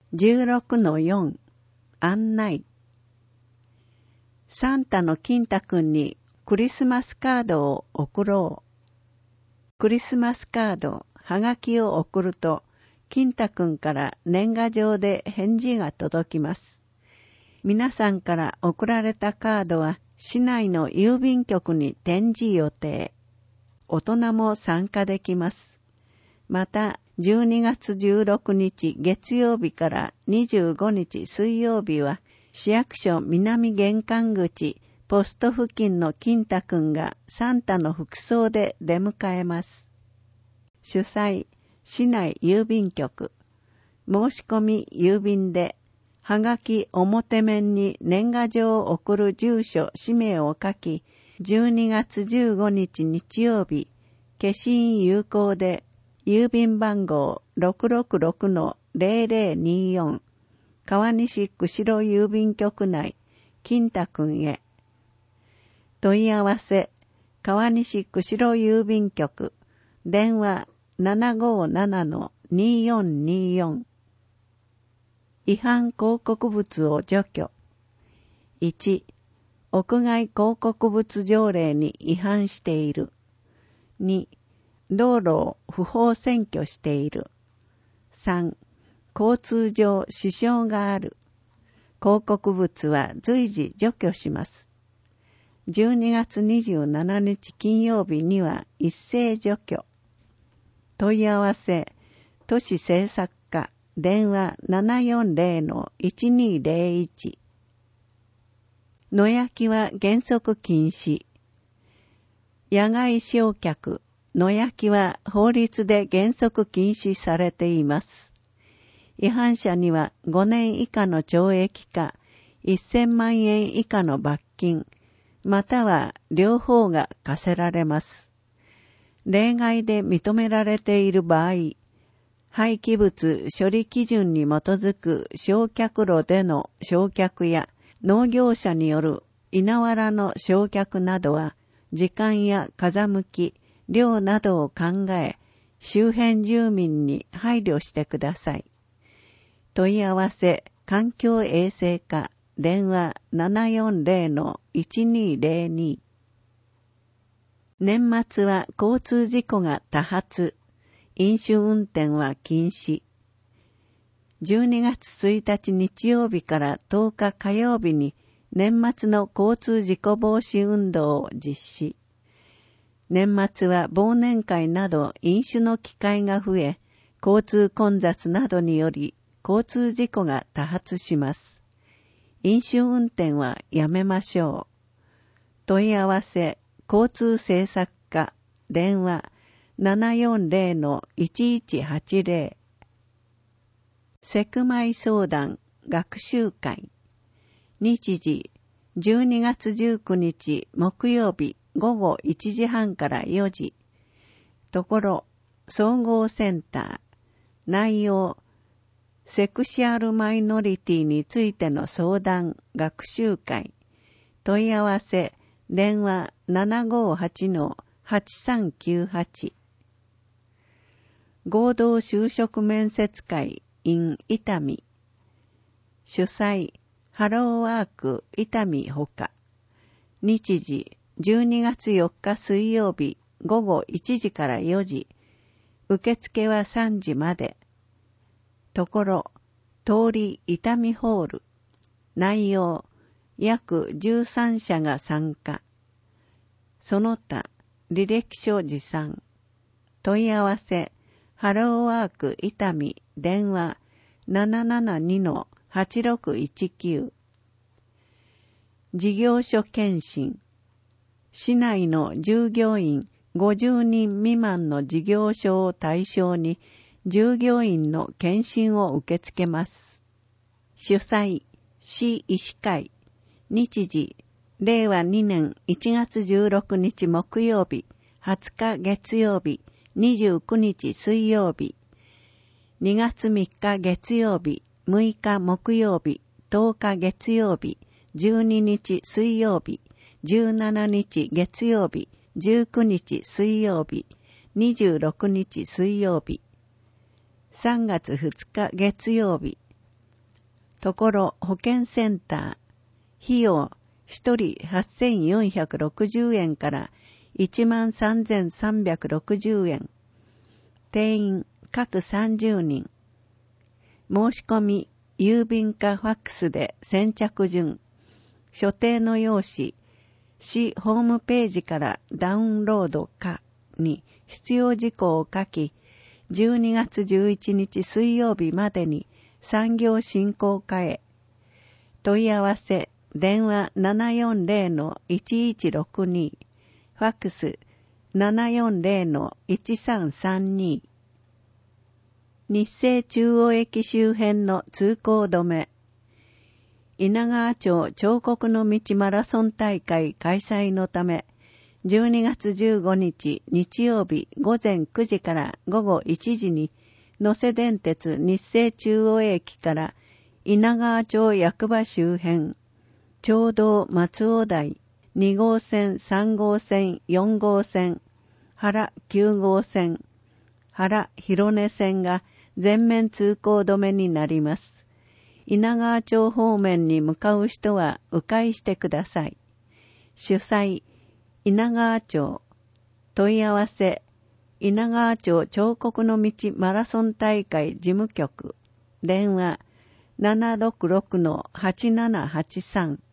16-4 案内。サンタの金太くんにクリスマスカードを送ろう。クリスマスカード、はがきを送ると、金太くんから年賀状で返事が届きます。皆さんから送られたカードは市内の郵便局に展示予定。大人も参加できます。また、12月16日月曜日から25日水曜日は、市役所南玄関口ポスト付近の金太くんがサンタの服装で出迎えます。主催、市内郵便局。申し込み郵便で、はがき表面に年賀状を送る住所、氏名を書き、12月15日日曜日、消印有効で、郵便番号 666-0024 川西釧路郵便局内金太くんへ。問い合わせ川西釧路郵便局電話 757-2424 違反広告物を除去。1、屋外広告物条例に違反している。2、道路を不法占拠している。3、交通上支障がある。広告物は随時除去します。12月27日金曜日には一斉除去。問い合わせ、都市政策課、電話 740-1201。野焼きは原則禁止。野外焼却、野焼きは法律で原則禁止されています。違反者には5年以下の懲役か1000万円以下の罰金、または両方が課せられます。例外で認められている場合、廃棄物処理基準に基づく焼却炉での焼却や農業者による稲わらの焼却などは時間や風向き、量などを考え、周辺住民に配慮してください。問い合わせ、環境衛生課、電話 740-1202。年末は交通事故が多発、飲酒運転は禁止。12月1日日曜日から10日火曜日に年末の交通事故防止運動を実施。年末は忘年会など飲酒の機会が増え、交通混雑などにより交通事故が多発します。飲酒運転はやめましょう。問い合わせ、交通政策課、電話 740-1180。セクマイ相談、学習会。日時、12月19日木曜日午後1時半から4時。ところ、総合センター。内容、セクシャルマイノリティについての相談、学習会。問い合わせ、電話 758-8398。合同就職面接会 in 伊丹。主催、ハローワーク伊丹ほか。日時、12月4日水曜日午後1時から4時。受付は3時まで。ところ、通り伊丹ホール。内容、約13社が参加。その他、履歴書持参。問い合わせ、ハローワーク伊丹電話 772-8619。事業所検診。市内の従業員50人未満の事業所を対象に従業員の検診を受け付けます。主催、市医師会。日時、令和2年1月16日木曜日、20日月曜日、29日水曜日。2月3日月曜日、6日木曜日、10日月曜日、12日水曜日、17日月曜日、19日水曜日、26日水曜日。3月2日月曜日、 ところ保健センター、費用1人8460円から13360円。定員各30人。申し込み、郵便かファックスで先着順。所定の用紙、市ホームページからダウンロードかに必要事項を書き、12月11日水曜日までに産業振興課へ。問い合わせ、電話 740-1162、ファックス 740-1332。日生中央駅周辺の通行止め。稲川町彫刻の道マラソン大会開催のため、12月15日日曜日午前9時から午後1時に、能勢電鉄日生中央駅から稲川町役場周辺、町道松尾台、2号線、3号線、4号線、原9号線、原広根線が全面通行止めになります。稲川町方面に向かう人は迂回してください。主催、稲川町。問い合わせ、稲川町彫刻の道マラソン大会事務局。電話、766-8783。